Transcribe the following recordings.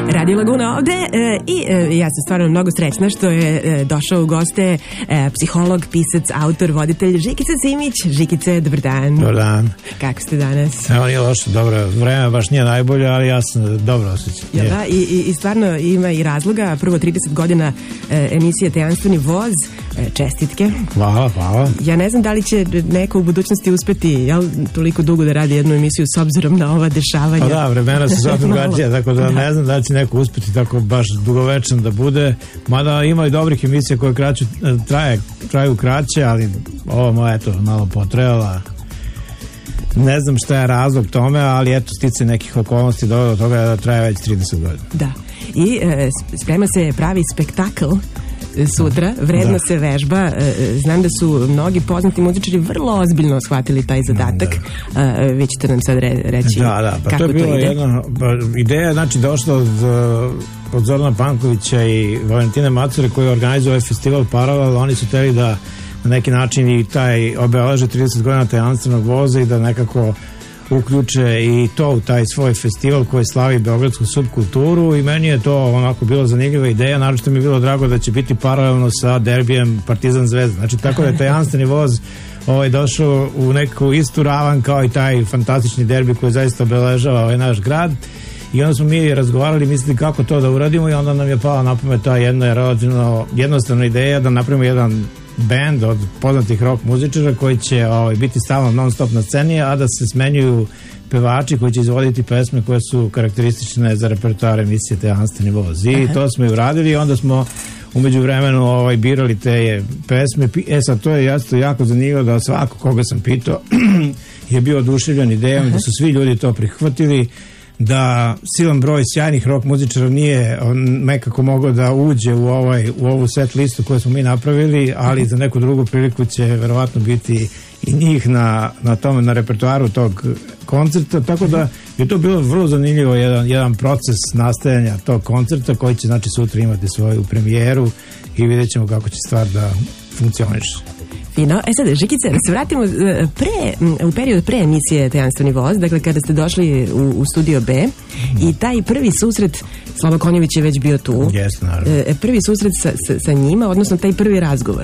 Radio Laguna ovde i ja sam stvarno mnogo srećna što je došao u goste psiholog, pisac, autor, voditelj Žikica Simić. Žikice, dobar dan. Dobar dan. Kako ste danas? Evo, nije loše, dobro. Vreme baš nije najbolje, ali ja sam dobro osjećam. Ja, da, i stvarno ima i razloga. Prvo 30 godina emisije Tajanstveni voz. Čestitke. Hvala. Ja ne znam da li će neko u budućnosti uspeti toliko dugo da radi jednu emisiju s obzirom na ova dešavanja. Pa da, vremena su sad drugačija, tako da ne znam da li će neko uspeti tako baš dugovečan da bude. Mada ima i dobrih emisija koje traju kraće, ali ova moja eto malo potrajala. Ne znam šta je razlog tome, ali eto stice nekih okolnosti do toga da traje već 30 godina. Da. I sprema se pravi spektakl sutra, vredno se vežba. Znam da su mnogi poznati muzičari vrlo ozbiljno shvatili taj zadatak. Vi ćete nam sad reći pa kako to je bilo ide. jedna ideja, znači došla od Zorana Pankovića i Valentine Macure koji organizuju ovaj festival Paralel. Oni su hteli da na neki način i taj obeleže 30 godina Tajanstvenog voza i da nekako uključe i to u taj svoj festival koji slavi beogradsku subkulturu i meni je to onako bilo zanimljiva ideja, naročito mi je bilo drago da će biti paralelno sa derbijem Partizan Zvezda. Znači tako da je Tajanstveni voz došao u neku istu ravan kao i taj fantastični derbi koji zaista obeležava ovaj naš grad. I onda smo mi razgovarali, mislili kako to da uradimo i onda nam je pala na pamet ta jedna relativno jednostavna ideja da napravimo jedan band od poznatih rock muzičara koji će biti stalno non stop na sceni, a da se smenjuju pevači koji će izvoditi pesme koje su karakteristične za repertoar emisije Tajanstveni voz. I to smo i uradili i onda smo umeđu vremenu birali te pesme. Sad to je jako zanimljivo da svako koga sam pitao je bio oduševljen idejom, da su svi ljudi to prihvatili, da silan broj sjajnih rock muzičara nije nekako mogao da uđe u ovu set listu koju smo mi napravili, ali za neku drugu priliku će verovatno biti i njih na repertoaru tog koncerta, tako da je to bilo vrlo zanimljivo jedan proces nastajanja tog koncerta koji će znači sutra imati svoju premijeru i vidjet ćemo kako će stvar da funkcioniše. Fino. Sad, Žikice, da se vratimo u period pre emisije Tajanstveni voz, dakle kada ste došli u Studio B i taj prvi susret, Slava Konjević je već bio tu. Jeste, naravno. Prvi susret sa njima, odnosno taj prvi razgovor.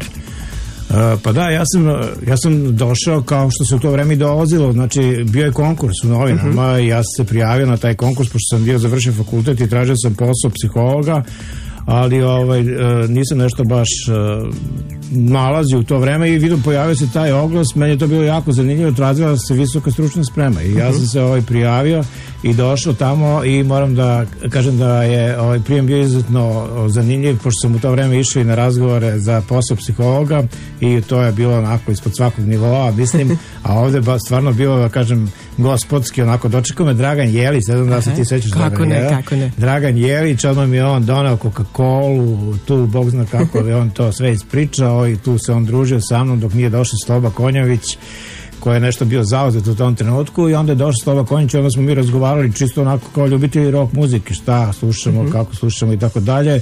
Pa da, ja sam došao kao što se u to vreme i dolazilo, znači bio je konkurs u novinama i ja sam se prijavio na taj konkurs pošto sam bio završio fakultet i tražio sam posao psihologa, ali nisam nešto baš nalazio u to vreme i vidim pojavio se taj oglas, meni je to bilo jako zanimljivo, tražila se visoka stručna sprema i ja sam se prijavio i došao tamo i moram da kažem da je prijem bio izuzetno zanimljiv pošto sam u to vreme išao i na razgovore za posao psihologa i to je bilo onako ispod svakog nivoa, mislim, a ovde stvarno bilo, da kažem, gospodski, onako dočekao me Dragan Jelić, ne znam da se ti sećaš kako ne. Dragan Jelić, odmah mi je on donao Coca-Colu, tu Bog zna kako je on to sve ispričao i tu se on družio sa mnom dok nije došao Sloba Konjević koji je nešto bio zauzet u tom trenutku i onda je došao Sloba Konjević i onda smo mi razgovarali čisto onako kao ljubitelji rock muzike, šta slušamo, kako slušamo i tako dalje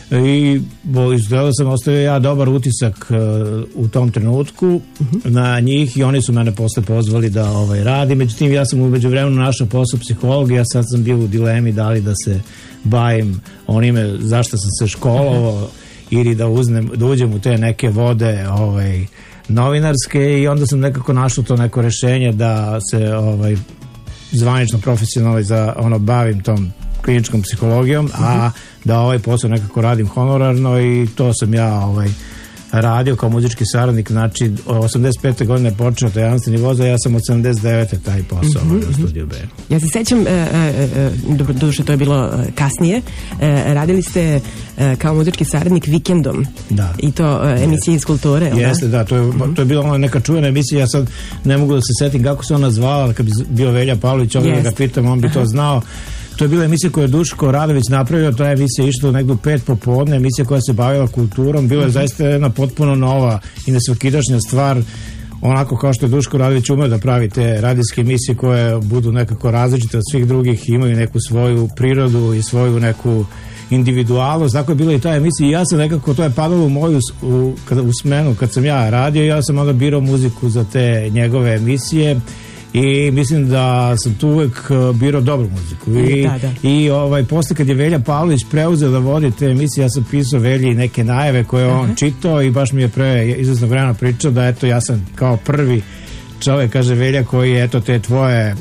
i izgledao sam, ostavio ja dobar utisak u tom trenutku na njih i oni su mene posle pozvali da radi, međutim ja sam umeđu vremenu našao posao psiholog i ja sad sam bio u dilemi da li da se bavim onime zašto sam se školovao ili da uđem u te neke vode novinarske i onda sam nekako našao to neko rešenje da se zvanično profesionalno bavim tom kliničkom psihologijom, a da ovaj posao nekako radim honorarno i to sam ja radio kao muzički saradnik, znači 85. godine počeo Tajanstveni voz, a ja sam od 79. taj posao u Studiju B. Ja se sećam, doduše to je bilo kasnije, radili ste kao muzički saradnik Vikendom. Da. I to emisije iz kulture. Jeste, da, to je bila neka čuvena emisija, ja sad ne mogu da se setim kako se ona zvala, kad bi bio Velja Pavlović, ovdje da ga pitam, on bi to znao. To je bila emisija koju je Duško Radović napravio, ta emisija je išla negdje u 5 popodne, emisija koja se bavila kulturom, bila je zaista jedna potpuno nova i nesvakidašnja stvar, onako kao što je Duško Radović umeo da pravi te radijske emisije koje budu nekako različite od svih drugih i imaju neku svoju prirodu i svoju neku individualnost, tako je bila i ta emisija i ja sam nekako, to je padalo u moju u smenu kad sam ja radio, ja sam onda birao muziku za te njegove emisije i mislim da sam tu uvek birao dobru muziku i posle kad je Velja Pavlović preuzeo da vodi te emisije, ja sam pisao Velji neke najave koje on čitao i baš mi je pre izvesnog vremena pričao da eto ja sam kao prvi čovek, kaže Velja, koji je eto te tvoje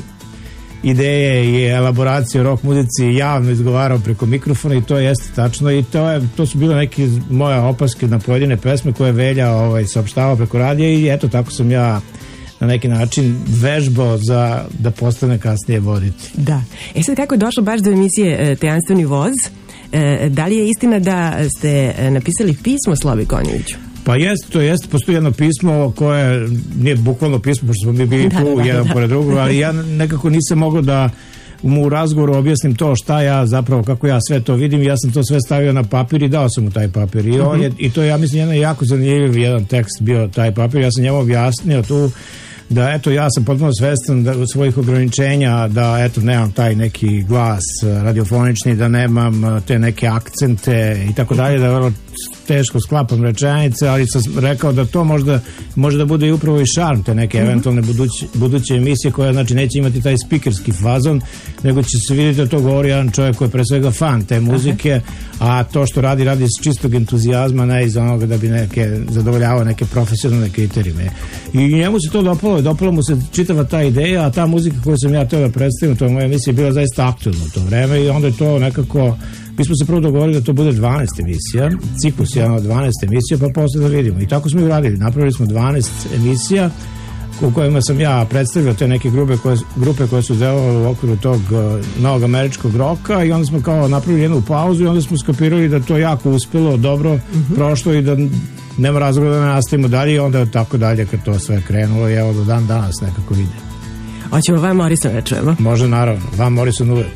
ideje i elaboracije o rock muzici javno izgovarao preko mikrofona i to jeste tačno i to su bile neke moje opaske na pojedine pesme koje Velja saopštavao preko radija i eto tako sam ja na neki način vežbao za da postane kasnije voditi. Da. Sad kako je došlo baš do emisije Tajanstveni voz, da li je istina da ste napisali pismo Slobi Konjoviću? Pa jeste, postoji jedno pismo koje nije bukvalno pismo, pošto smo mi bili tu jedan pored drugog, ali ja nekako nisam mogao da mu u razgovoru objasnim to šta ja zapravo, kako ja sve to vidim, ja sam to sve stavio na papir i dao sam mu taj papir i on je, i to je, ja mislim, jedan jako zanimljiv jedan tekst bio taj papir, ja sam njemu objasnio tu da eto ja sam potpuno svestan da od svojih ograničenja, da eto nemam taj neki glas radiofonični, da nemam te neke akcente i tako dalje, da vrlo teško sklapam rečenice, ali sam rekao da to može da bude i upravo i šarm te neke eventualne buduće emisije koja znači neće imati taj spikerski fazon, nego će se vidjeti da to govori jedan čovjek koji je pre svega fan te muzike, a to što radi iz čistog entuzijazma, ne iz onoga da bi zadovoljavao neke profesionalne kriterijume. I njemu se to dopalo mu se čitava ta ideja, a ta muzika koju sam ja teo da predstavim u toj mojoj emisiji je bila zaista aktualna u to vreme i onda je to nekako, mi smo se prvo dogovorili da to bude 12 emisija, ciklus je od 12 emisija, pa posle da vidimo. I tako smo i uradili, napravili smo 12 emisija u kojima sam ja predstavio te neke grupe koje su delovali u okviru tog novog američkog roka i onda smo kao napravili jednu pauzu i onda smo skapirali da to jako uspelo, dobro prošlo i da nema razloga da ne nastavimo dalje i onda tako dalje kad to sve krenulo i evo do dan danas nekako vide. Hoćemo Van Morrison da čujemo? Može, naravno, Van Morrison uvek.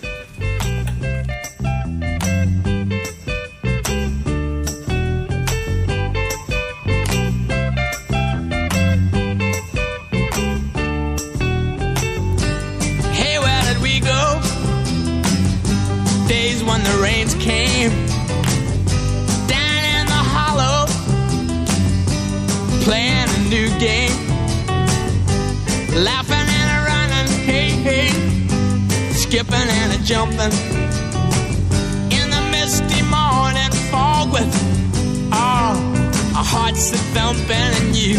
Skipping and a jumping in the misty morning fog with our hearts a thumping and you,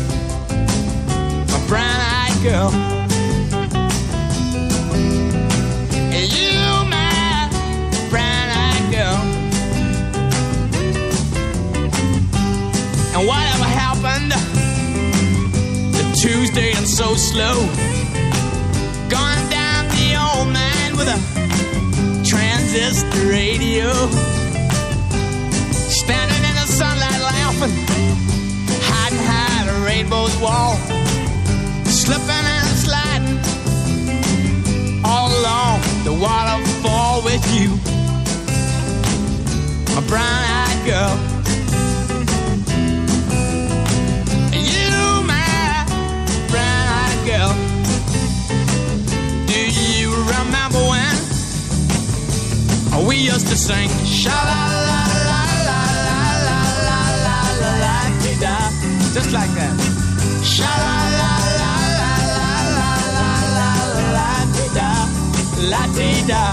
my brown-eyed girl, and you, my brown-eyed girl. And whatever happened to Tuesday and so slow, gone down the old man with a transistor radio, standing in the sunlight laughing, hiding behind a rainbow's wall, slipping and sliding all along the waterfall with you, my brown-eyed girl. You, my brown-eyed girl. Do you remember when we used to sing sha-la-la-la-la-la-la-la-la-la-la-la-la-la-la-la, just like that. Sha-la-la-la-la-la-la-la-la-la-la-la-la-la.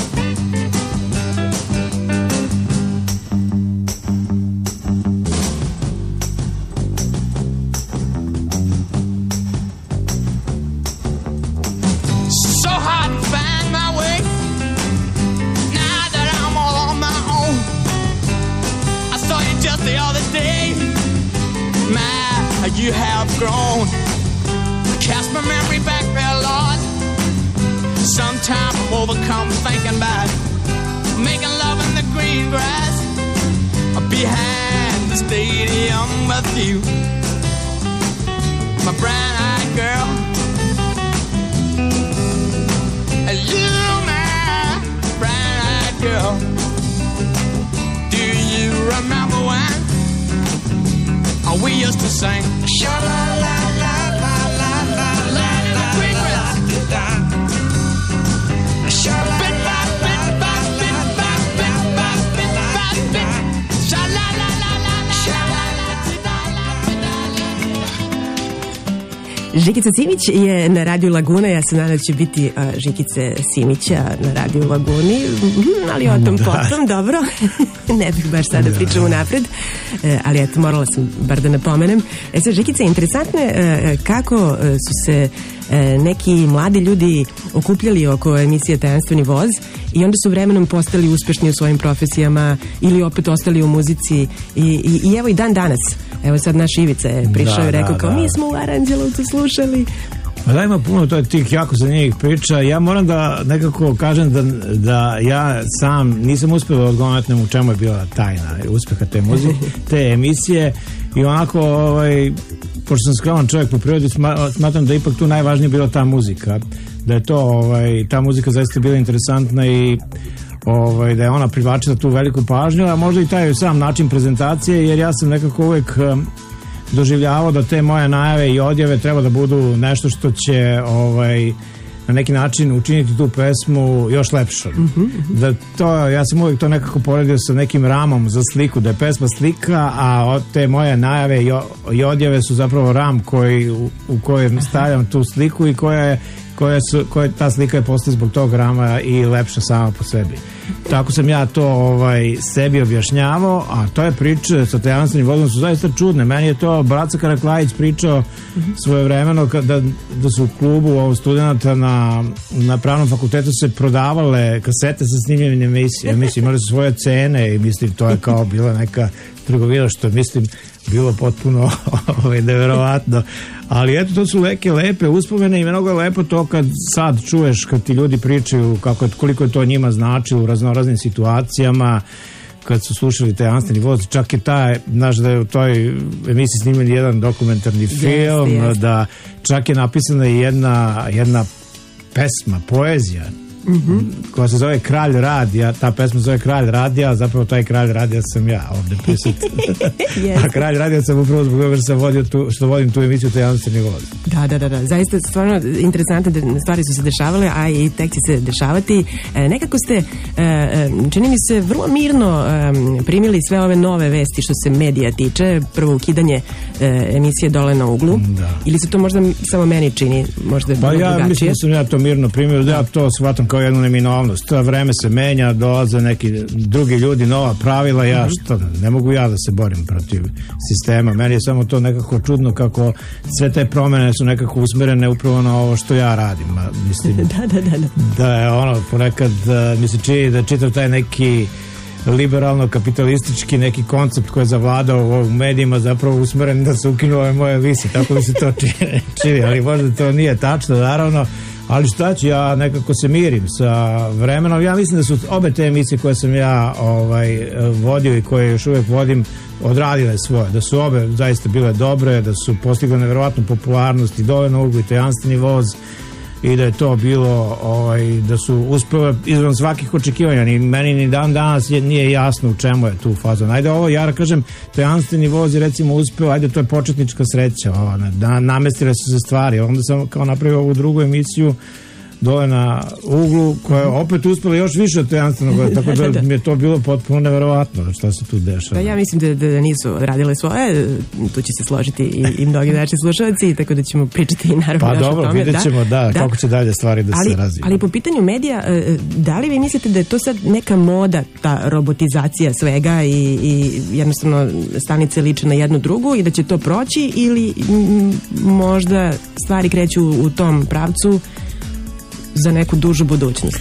You have grown. Cast my memory back there, Lord. Sometime I'm overcome thinking about making love in the green grass behind the stadium with you, my brown-eyed girl. You, my brown-eyed girl. Do you remember when we used to sing sha-la-la-la-la-la-la-la-la-la, green grass. Žikica Simić je na radiju Laguna, ja se nadam da će biti Žikice Simića na radiju Laguni, ali o tom potom, dobro, ne bih baš sada pričam unapred, ali eto, morala sam bar da napomenem. Sad, Žikica, interesantno je kako su se neki mladi ljudi okupljali oko emisije Tajanstveni voz i onda su vremenom postali uspešni u svojim profesijama ili opet ostali u muzici i evo i dan danas. Evo sad naš Ivica je prišao i rekao kao mi smo u Aranđelovcu slušali. Da, ima puno tih jako zanimljivih priča. Ja moram da nekako kažem da ja sam nisam uspio da odgovorim u čemu je bila tajna uspeha te muzike, te emisije i onako pošto sam skroman čovjek po prirodi, smatram da ipak tu najvažnije bila ta muzika, da je to ta muzika zaista bila interesantna i da je ona privlačila tu veliku pažnju, a možda i taj sam način prezentacije, jer ja sam nekako uvijek doživljavao da te moje najave i odjave treba da budu nešto što će na neki način učiniti tu pesmu još lepšom. Da to, ja sam uvijek to nekako poredio sa nekim ramom za sliku, da je pesma slika, a te moje najave i odjave su zapravo ram u kojem stavljam tu sliku i koja ta slika je postala zbog tog rama i lepša sama po sebi. Tako sam ja to sebi objašnjavao, a to je priče sa Tajanstveni vozom su zaista čudne. Meni je to Braca Karaklajić pričao svojevremeno da su u klubu studenta na pravnom fakultetu se prodavale kasete sa snimljenim emisijama. Imali su svoje cene i mislim to je kao bila neka trgovina, što mislim bilo potpuno neverovatno. Ali eto, to su neke lepe uspomene i mnogo je lepo to kad sad čuješ, kad ti ljudi pričaju koliko je to njima značilo u raznoraznim situacijama, kad su slušali Tajanstveni voz, čak je znaš da je u toj emisiji snimljen jedan dokumentarni film, da čak je napisana i jedna pesma, poezija, koja se zove Kralj radija, ta pesma se zove Kralj radija, a zapravo taj Kralj radija sam ja ovdje prisutan. A Kralj radija sam upravo zbog toga što vodim tu emisiju Tajanstveni voz. Da, zaista stvarno interesantne stvari su se dešavale, a i tek će se dešavati. Nekako ste, čini mi se, vrlo mirno primili sve ove nove vesti što se medija tiče, prvo ukidanje emisije Dole na uglu, ili se to možda samo meni čini, možda je bilo drugačije? Pa ja mislim da sam ja to mirno primio, da ja to shvatam kao jednu neminovnost. Vreme se menja, dolaze neki drugi ljudi, nova pravila, ne mogu ja da se borim protiv sistema. Meni je samo to nekako čudno kako sve te promene su nekako usmerene upravo na ovo što ja radim. Mislim, da je ponekad mi se čini da čitav taj neki liberalno-kapitalistički neki koncept koji je zavladao u medijima zapravo usmeren da se ukinu ove moje visi. Tako mi se to čini, ali možda to nije tačno, naravno. Ali šta ću, ja nekako se mirim sa vremenom. Ja mislim da su obe te emisije koje sam ja vodio i koje još uvijek vodim odradile svoje. Da su obe zaista bile dobre, da su postigle nevjerovatnu popularnost i Dole na uglu i Tajanstveni voz i da je to bilo, da su uspjele izvan svakih očekivanja. Ni meni ni dan danas nije jasno u čemu je tu faza. Ajde ja kažem, Tajanstveni voz je recimo uspio, to je početnička sreća, namestile su se stvari. Onda sam kao napravio ovu drugu emisiju Dole na uglu, koja je opet uspjela još više od Tajanstvenog, tako da mi je to bilo potpuno neverovatno šta se tu dešava. Ja mislim da nisu radile svoje, tu će se složiti i mnogi naši slušalci, tako da ćemo pričati i naravno još o tome. Pa dobro, vidjet ćemo kako će dalje stvari da se razviju. Ali po pitanju medija, da li vi mislite da je to sad neka moda, ta robotizacija svega i jednostavno stanice liče na jednu drugu i da će to proći, ili možda stvari kreću u tom pravcu za neku dužu budućnost?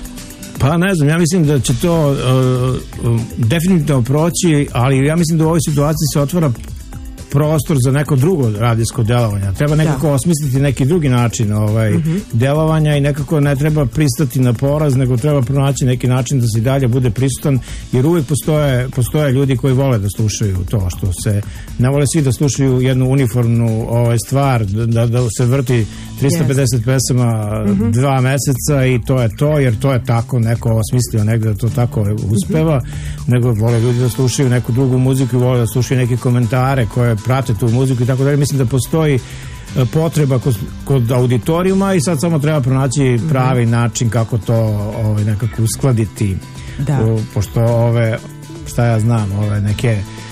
Pa ne znam, ja mislim da će to definitivno proći, ali ja mislim da u ovoj situaciji se otvara prostor za neko drugo radijsko delovanje. Treba nekako osmisliti neki drugi način delovanja i nekako ne treba pristati na poraz, nego treba pronaći neki način da se dalje bude prisutan, jer uvijek postoje ljudi koji vole da slušaju to što se, ne vole svi da slušaju jednu uniformnu stvar, da se vrti 350 pesama 2 meseca i to je to, jer to je tako neko osmislio negdje da to tako uspeva, nego vole ljudi da slušaju neku drugu muziku i vole da slušaju neke komentare koje prate tu muziku i tako dalje. Mislim da postoji potreba kod auditorijuma i sad samo treba pronaći pravi način kako to nekako uskladiti. Pošto šta ja znam, neke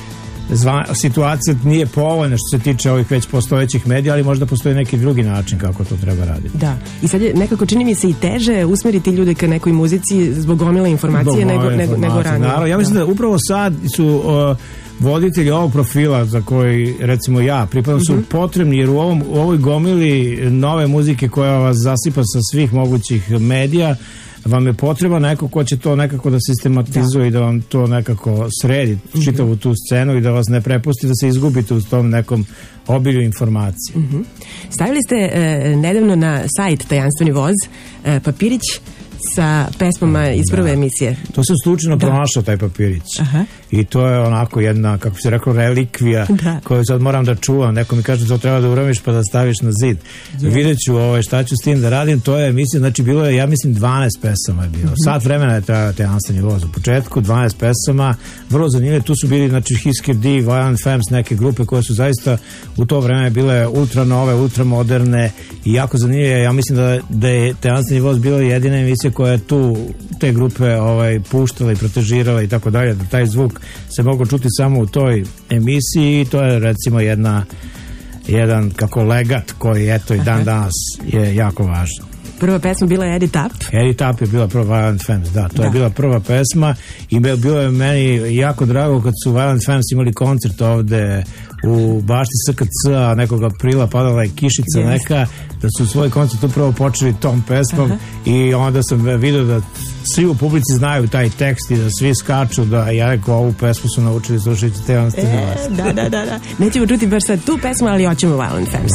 situacija nije povoljna što se tiče ovih već postojećih medija, ali možda postoji neki drugi način kako to treba raditi. Da, i sad je nekako čini mi se i teže usmeriti ljude ka nekoj muzici zbog gomila informacije nego ranije. Naravno, ja mislim da upravo sad su voditelji ovog profila za koji recimo ja pripadam su potrebni, jer u ovoj gomili nove muzike koja vas zasipa sa svih mogućih medija, vam je potreba neko ko će to nekako da sistematizuje i da vam to nekako sredi čitavu tu scenu i da vas ne prepusti da se izgubite u tom nekom obilju informacije. Stavili ste nedavno na sajt Tajanstveni voz papirić sa pesmama iz prve emisije. To sam slučajno pronašao, taj papirić. I to je onako jedna, kako se rekao, relikvija koju sad moram da čuvam. Neko mi kaže to treba da uramiš pa da staviš na zid. Vidjet ću šta ću s tim da radim. To je emisija, znači bilo je, ja mislim 12 pesama je bilo. Sat vremena je Tajanstveni voz u početku, 12 pesama, vrlo zanimljive. Tu su bili, znači, Hisker D, Violent Femmes, neke grupe koje su zaista u to vreme bile ultra nove, ultra moderne i jako zanimljive. Ja mislim da je Tajanstveni voz bila jedina emisija koja je tu te grupe puštala i protežirala i tako dalje, da taj zvuk se mogu čuti samo u toj emisiji i to je recimo jedan kako legat koji eto i dan danas je jako važan. Prva pesma bila je Eddie Tap. Eddie Tap je bila prva Violent Femmes, to je bila prva pesma i bilo je meni jako drago kad su Violent Femmes imali koncert ovde u bašti SKC-a, nekog aprila padala je kišica neka, da su svoj koncert upravo počeli tom pesmom i onda sam vidio da svi u publici znaju taj tekst i da svi skaču, da ja rekao ovu pesmu su naučili slušajući Tajanstveni voz. Da. Nećemo čuti baš sad tu pesmu, ali hoćemo Violent Femmes.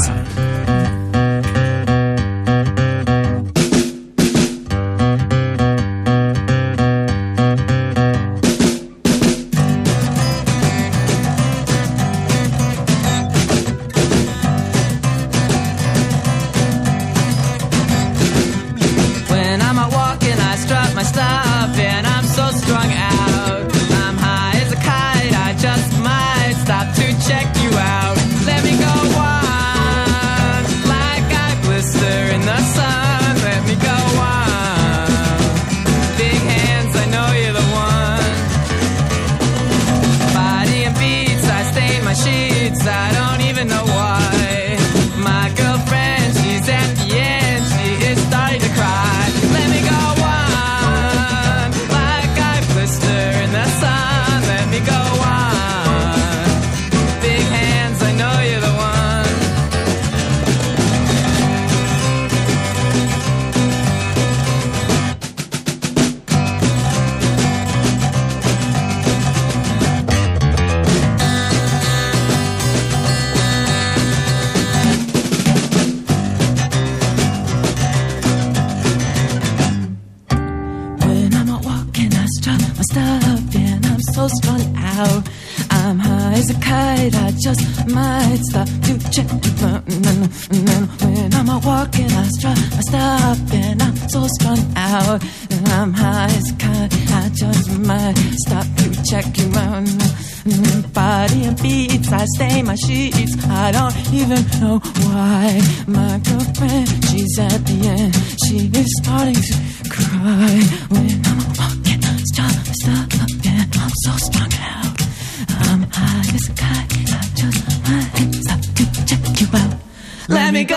Stain my sheets, I don't even know why. My girlfriend, she's at the end, she is starting to cry. When I'm walking, stop, and I'm so strung out. I'm high as a kite, I just might stop to check you out. Let me go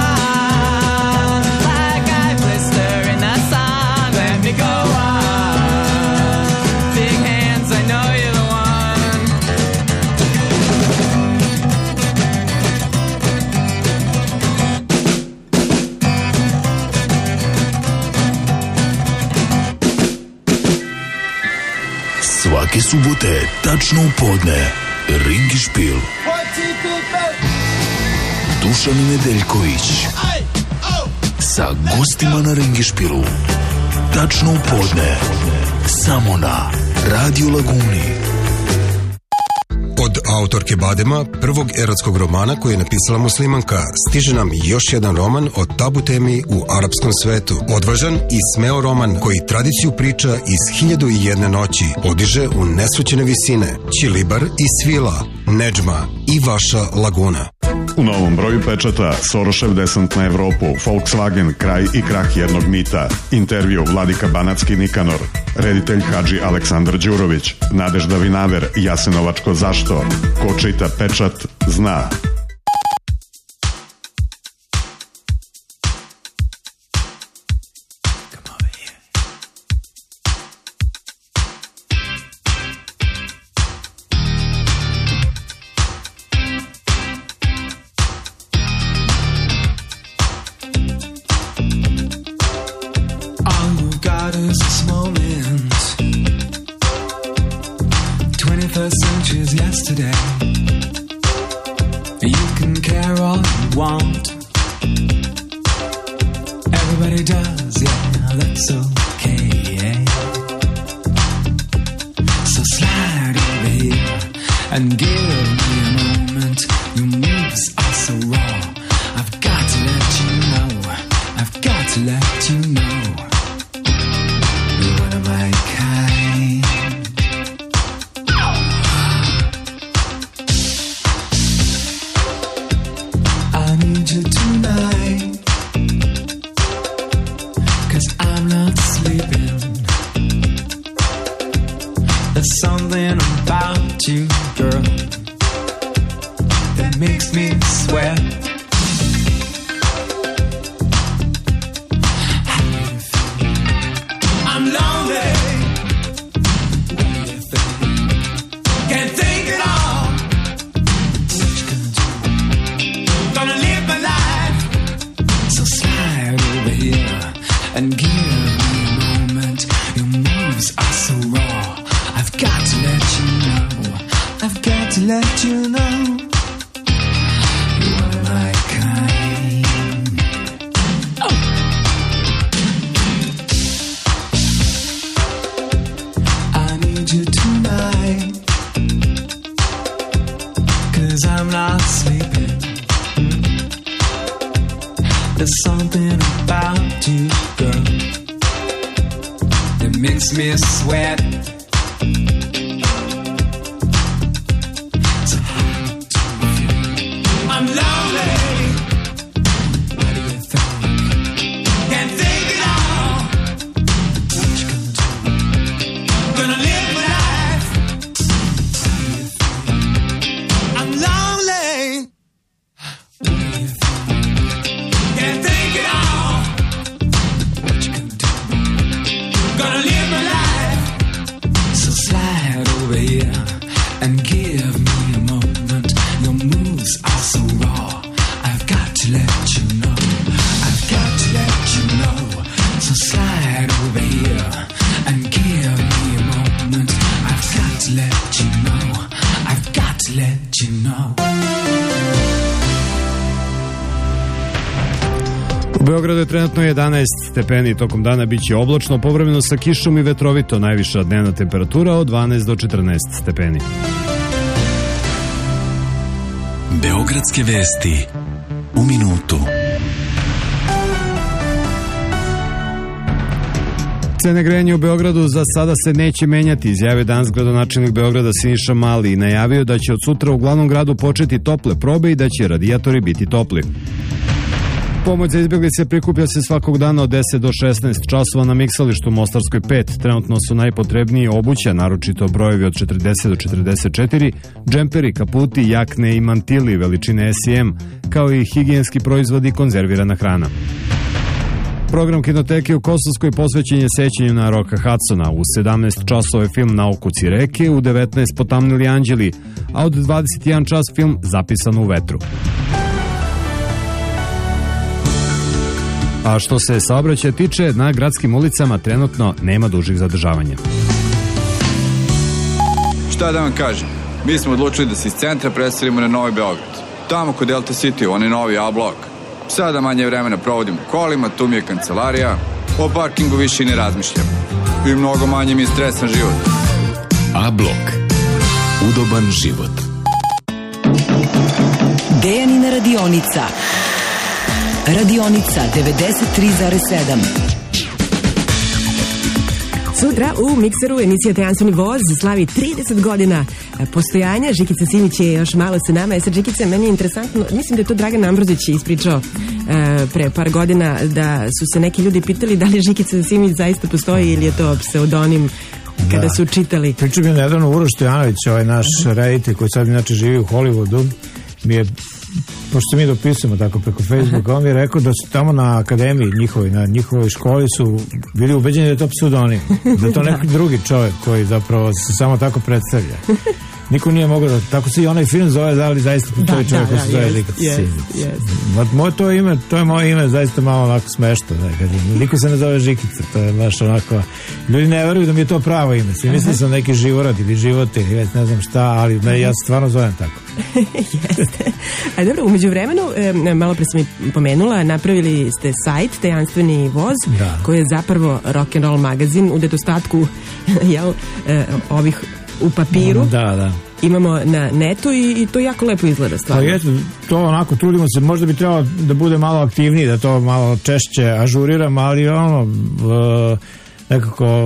on, like I blister in the sun. Let me go on, big hands, I know you're the one. Svake subote, tačno u podne, Ringišpil. Dušan Nedeljković sa gostima na Ringišpilu. Tačno u podne, samo na Radio Laguni. Od autorke Badema, prvog erotskog romana koji je napisala muslimanka, stiže nam još jedan roman o tabu temi u arapskom svetu. Odvažan i smeo roman koji tradiciju priča iz 1001 noći podiže u neslućene visine. Čilibar i Svila, Nedžma i vaša Laguna. U novom broju Pečata, Sorošev desant na Evropu, Volkswagen, kraj i krah jednog mita. Intervju Vladika Banatski Nikanor, reditelj Hadži Aleksandar Đurović, Nadežda Vinaver, Jasenovačko zašto. Ko čita Pečat, zna. U Beogradu je trenutno 11 stepeni, tokom dana biće oblačno, povremeno sa kišom i vetrovito, najviša dnevna temperatura od 12 do 14 stepeni. Beogradske vesti u minutu. Cene grejanja u Beogradu za sada se neće menjati, izjavio danas gradonačelnik Beograda Siniša Mali i najavio da će od sutra u glavnom gradu početi tople probe i da će radijatori biti topli. Pomoć za izbjeglice prikuplja se svakog dana od 10 do 16 časova na miksalištu u Mostarskoj 5. Trenutno su najpotrebniji obuća, naročito brojevi od 40 do 44, džemperi, kaputi, jakne i mantili veličine S&M, kao i higijenski proizvodi i konzervirana hrana. Program kinoteke u Kosovskoj posvećen je sećanju na Rocka Hudsona. U 17 časova je film Na okuci reke, u 19 Potamnili anđeli, a od 21 čas film Zapisan u vetru. A što se saobraćaja tiče, na gradskim ulicama trenutno nema dužih zadržavanja. Šta da vam kažem? Mi smo odlučili da se iz centra preselimo na Novi Beograd. Tamo kod Delta City, onaj novi A blok. Sada manje vremena provodim u kolima, tu mi je kancelarija. O parkingu više i ne razmišljam. I mnogo manje mi je stresan život. A blok. Udoban život. Dejanina radionica. Radionica 93,7. Sutra u Mikseru emisija Tajanstveni voz slavi 30 godina postojanja. Žikica Simić je još malo sa nama. Sad, Žikica, meni je interesantno, mislim da je to Dragan Ambrozić ispričao pre par godina, da su se neki ljudi pitali da li Žikica Simić zaista postoji ili je to pseudonim kada su čitali. Pričao mi je nedavno Uroš Stojanović, ovaj naš reditelj koji sad inače živi u Hollywoodu, mi je, pošto mi dopisujemo tako preko Facebooka, on mi je rekao da su tamo na akademiji njihovi, na njihovoj školi su bili ubeđeni da je to pseudonim, da je to neki drugi čovjek koji zapravo se samo tako predstavlja. Niko nije mogao da, tako se i onaj film zove, da li zaista postoji čovjek koji se zove Žikica Simić. To je moje ime zaista malo onako smešno, niko se ne zove Žikica, to je baš onako, ljudi ne veruju da mi je to pravo ime, svi misli sam neki Živorad ili Životin, ili ne znam šta, ali ja se stvarno zovem tako. Jeste. A dobro, umeđu vremenu, malo pre sam i pomenula, napravili ste sajt Tajanstveni voz, koji je zapravo rock'n'roll magazin u nedostatku ovih u papiru. Da. Imamo na netu i to jako lepo izgleda stvarno. Pa jeste, to onako trudimo se, možda bi trebalo da bude malo aktivniji, da to malo češće ažuriram, ali nekako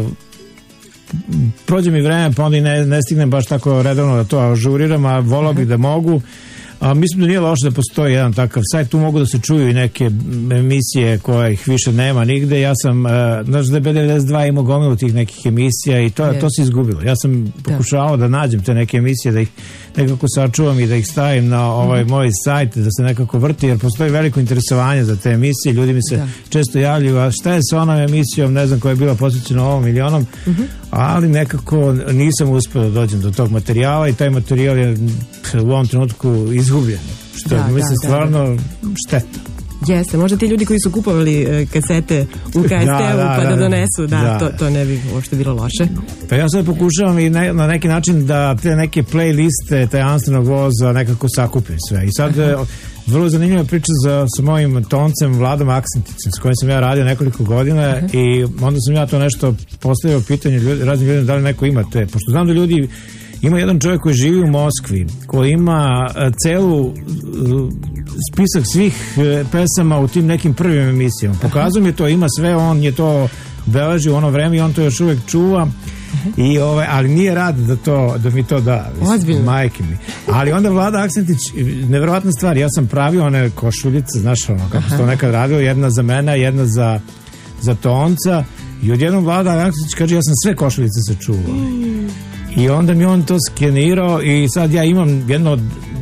prođe mi vreme, pa onda i ne stignem baš tako redovno da to ažuriram, a volao bih da mogu. A mislim da nije loše da postoji jedan takav sajt, tu mogu da se čuju i neke emisije koje ih više nema nigde. Ja sam, znaš da je B92 imao gomilu tih nekih emisija i to se izgubilo. Ja sam pokušavao da nađem te neke emisije, da ih nekako sačuvam i da ih stavim na ovaj moj sajt, da se nekako vrti, jer postoji veliko interesovanje za te emisije. Ljudi mi se često javljaju, a šta je sa onom emisijom, ne znam, koja je bila posvećena ovom ili onom, ali nekako nisam uspio da dođem do tog materijala i taj materijal je u ovom trenutku izgubljen, što je mislim stvarno šteta. Jeste, možda ti ljudi koji su kupovali kasete u KST-u pa da donesu, to ne bi uopšte bilo loše. Pa ja sad pokušavam i na neki način da te neke playliste Tajanstvenog voza nekako sakupim sve. I sad vrlo zanimljiva priča sa mojim toncem Vladom Aksenticem, s kojim sam ja radio nekoliko godina i onda sam ja to nešto postavio pitanje raznim ljudima da li neko ima te, pošto znam da ljudi. Ima jedan čovjek koji živi u Moskvi, koji ima celu spisak svih pesama u tim nekim prvim emisijama. Pokazuje mi to, ima sve, on je to beleži u ono vreme i on to još uvijek čuva. I ali nije rad da mi to da. Majke mi. Ali onda Vlada Aksentić, nevjerovatna stvar, ja sam pravio one košuljice, znaš ono, kako se to nekad radio, jedna za mene, jedna za tonca i odjednom Vlada Aksentić kaže, ja sam sve košuljice sačuvao. I onda mi on to skenirao i sad ja imam jedno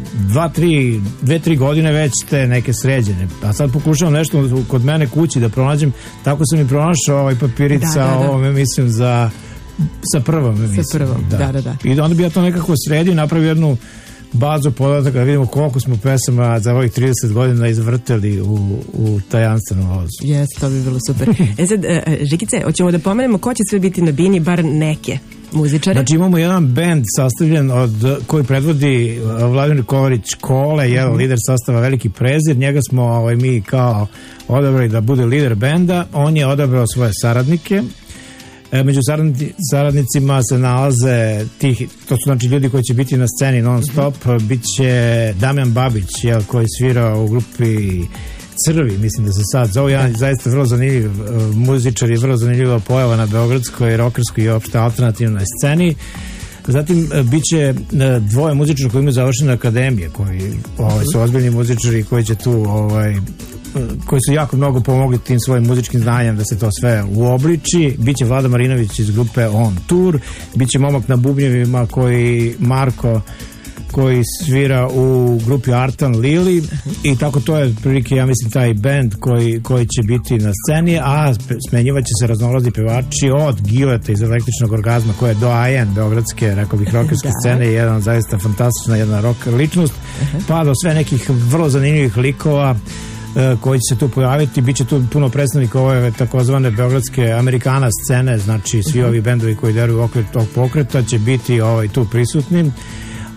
2-3 godine već te neke sređene. A sad pokušavam nešto kod mene kući da pronađem. Tako sam i pronašao ovaj papirić sa ovom emisijom sa prvom emisijom. Sa prvom, da. I onda bi ja to nekako sredio, napravio jednu bazu podataka da vidimo koliko smo pesama za ovih 30 godina izvrteli u Tajanstvenom vozu. Jeste, to bi bilo super. Sad, Žikice, hoćemo da pomenemo ko će sve biti na bini, bar neke muzičare? Znači imamo jedan bend sastavljen koji predvodi Vladimir Kovarić Kole, lider sastava Veliki prezir. Njega smo mi kao odabrali da bude lider benda. On je odabrao svoje saradnike. Među saradnicima se nalaze to su znači ljudi koji će biti na sceni non stop. Biće Damjan Babić, koji svira u grupi Crvi, mislim da se sad zove, jedan zaista vrlo zanimljiv muzičar i vrlo zanimljiva pojava na beogradskoj, rokerskoj i opšte alternativnoj sceni. Zatim biće dvoje muzičara koji imaju završene akademije, koji su ozbiljni muzičari koji će tu koji su jako mnogo pomogli tim svojim muzičkim znanjem da se to sve uobliči. Biće Vlada Marinović iz grupe On Tour, biće momak na bubnjevima Marko koji svira u grupi Artan Lili i tako to je prilike, ja mislim, taj band koji će biti na sceni, a smenjivat će se raznolazni pevači od Gileta iz Električnog orgazma, koja je doajen beogradske, rekao bih, rokerske scene i jedan zaista fantastična jedna rock ličnost, pa do sve nekih vrlo zanimljivih likova koji će se tu pojaviti. Biće tu puno predstavnika ove takozvane beogradske Amerikana scene, znači svi ovi bendovi koji deruju u okviru tog pokreta će biti tu prisutni.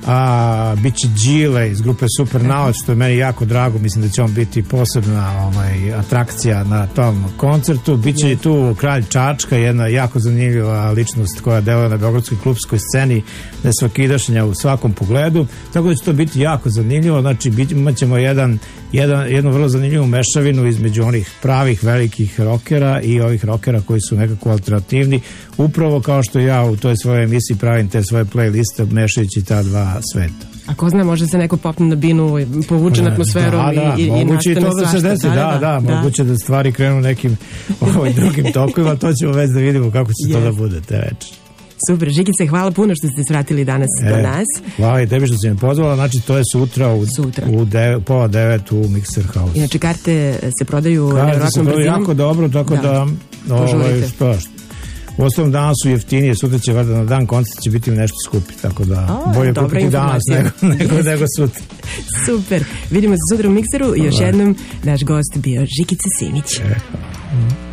biće Đile iz grupe Supernauts, što je meni jako drago, mislim da će on biti posebna atrakcija na tom koncertu. Biće i tu Kralj Čačka, jedna jako zanimljiva ličnost koja deluje na beogradskoj klubskoj sceni, nesvakidašnja u svakom pogledu, tako da će to biti jako zanimljivo. Znači imat ćemo jednu vrlo zanimljivu mešavinu između onih pravih velikih rokera i ovih rokera koji su nekako alternativni, upravo kao što ja u toj svojoj emisiji pravim te svoje playliste mešajući ta dva sveta. A ko zna, može se neko popne na binu, povuče na atmosferu i moguće nastane to da se desi, moguće da stvari krenu nekim drugim tokovima, to ćemo već da vidimo kako će to da bude te večer. Super, Žikice, hvala puno što ste svratili danas do nas. Hvala i tebi što si me pozvala, znači to je sutra u 8:30 u Mixer House. Inače, karte se prodaju nevjerojatnom brzinom. Jako dobro, tako da u osnovom danas su jeftinije, sutra će na dan koncerta će biti nešto skupi, tako da bolje kupiti danas nego sutra. Super, vidimo se sutra u Mixeru. Još jednom naš gost bio Žikica Simić. Hvala.